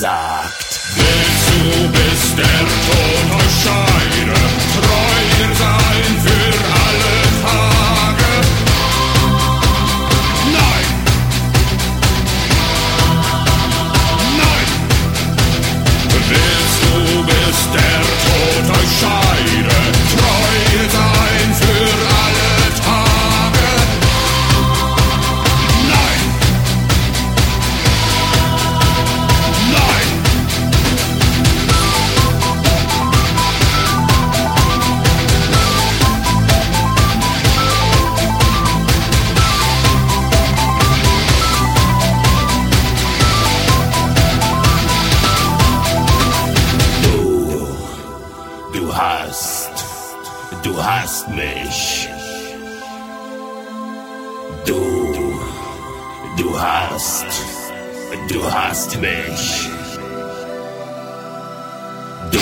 gesagt. Willst du, bis der Tod euch scheide, treu sein für alle Tage? Nein! Nein! Willst du, bis der Tod euch scheide, treu sein für alle Tage? Nein! Nein! Du hast mich. Du hast mich. Du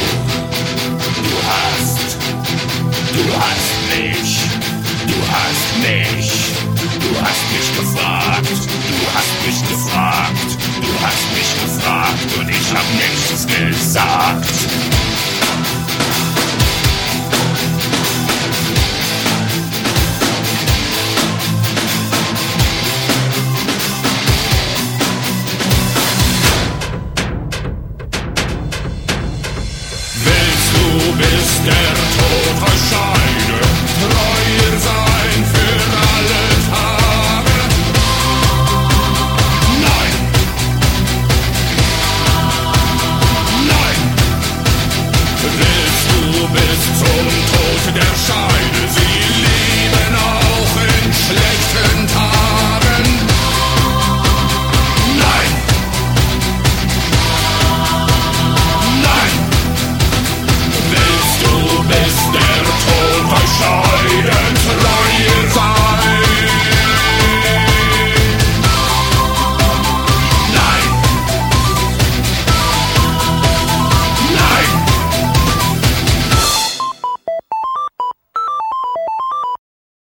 hast mich. Du hast mich gefragt. Du hast mich gefragt und ich hab nichts gesagt.